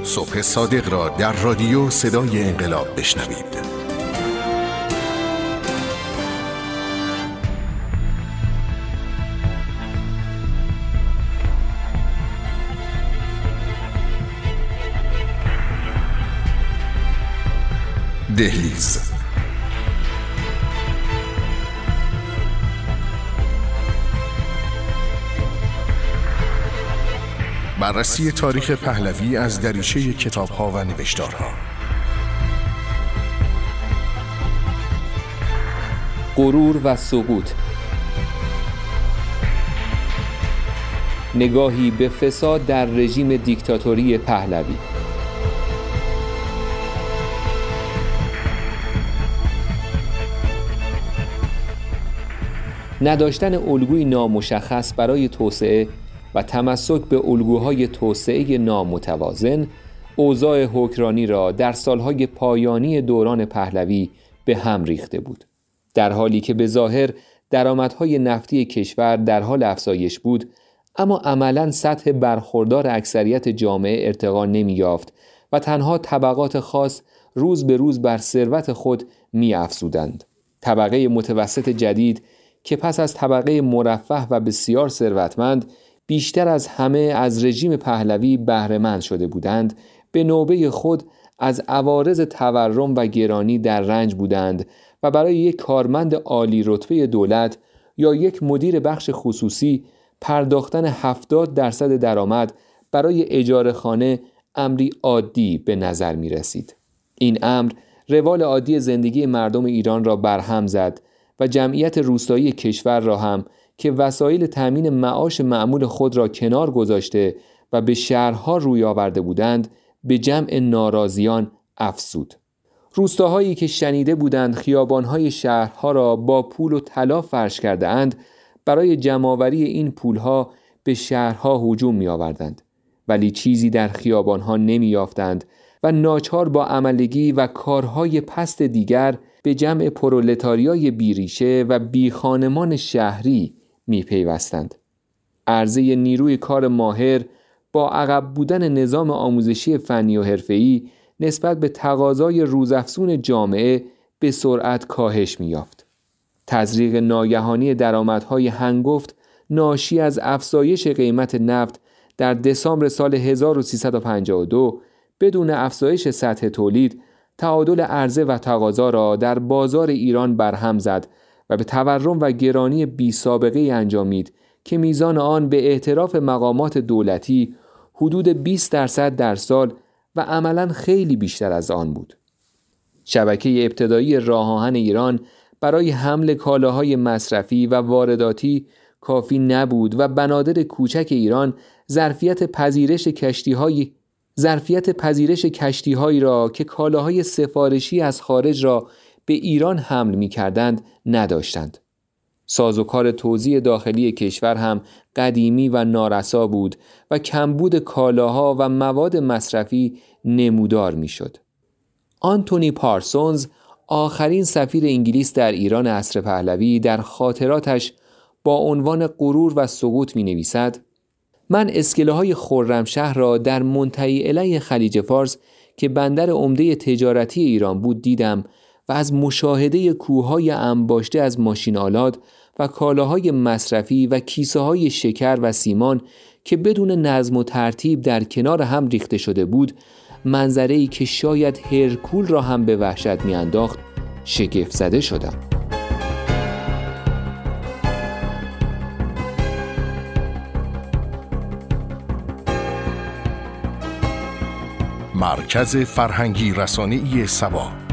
صبح صادق را در رادیو صدای انقلاب بشنوید. دهلیز. بررسی تاریخ پهلوی از دریچه کتاب‌ها و نوشتارها. غرور و سقوط. نگاهی به فساد در رژیم دیکتاتوری پهلوی. نداشتن الگوی نامشخص برای توسعه و تمسک به الگوهای توسعه نامتوازن اوضاع حکمرانی را در سالهای پایانی دوران پهلوی به هم ریخته بود. در حالی که به ظاهر درآمدهای نفتی کشور در حال افزایش بود، اما عملاً سطح برخوردار اکثریت جامعه ارتقا نمی‌یافت و تنها طبقات خاص روز به روز بر ثروت خود می‌افزودند. طبقه متوسط جدید که پس از طبقه مرفه و بسیار ثروتمند بیشتر از همه از رژیم پهلوی بهره‌مند شده بودند، به نوبه خود از عوارض تورم و گرانی در رنج بودند و برای یک کارمند عالی رتبه دولت یا یک مدیر بخش خصوصی پرداختن 70% درآمد برای اجاره خانه امری عادی به نظر می رسید. این امر روال عادی زندگی مردم ایران را برهم زد و جمعیت روستایی کشور را هم که وسایل تأمین معاش معمول خود را کنار گذاشته و به شهرها روی آورده بودند به جمع ناراضیان افزود. روستاهایی که شنیده بودند خیابانهای شهرها را با پول و طلا فرش کرده اند، برای جمع‌آوری این پولها به شهرها هجوم می آوردند، ولی چیزی در خیابانها نمی یافتند و ناچار با عملگی و کارهای پست دیگر به جمع پرولتاریای بیریشه و بیخانمان شهری می پیوستند. عرضه نیروی کار ماهر با عقب بودن نظام آموزشی فنی و حرفه‌ای نسبت به تقاضای روزافزون جامعه به سرعت کاهش می یافت. تزریق ناگهانی درآمدهای هنگفت ناشی از افزایش قیمت نفت در دسامبر سال 1352 بدون افزایش سطح تولید تعادل عرضه و تقاضا را در بازار ایران برهم زد و به تورم و گرانی بی سابقه انجامید که میزان آن به اعتراف مقامات دولتی حدود 20% در سال و عملاً خیلی بیشتر از آن بود. شبکه ابتدایی راه آهن ایران برای حمل کالاهای مصرفی و وارداتی کافی نبود و بنادر کوچک ایران ظرفیت پذیرش کشتی‌هایی را که کالاهای سفارشی از خارج را به ایران حمل می‌کردند نداشتند. سازوکار توزیع داخلی کشور هم قدیمی و نارسا بود و کمبود کالاها و مواد مصرفی نمودار می‌شد. آنتونی پارسونز، آخرین سفیر انگلیس در ایران عصر پهلوی، در خاطراتش با عنوان غرور و سقوط می‌نویسد: من اسکله‌های خرمشهر را در منطقه الیه خلیج فارس که بندر عمده تجارتی ایران بود دیدم و از مشاهده کوههای انباشته از ماشین‌آلات و کالاهای مصرفی و کیسه‌های شکر و سیمان که بدون نظم و ترتیب در کنار هم ریخته شده بود، منظره‌ای که شاید هرکول را هم به وحشت می‌انداخت، شگفت زده شدم. مرکز فرهنگی رسانه‌ای سبا.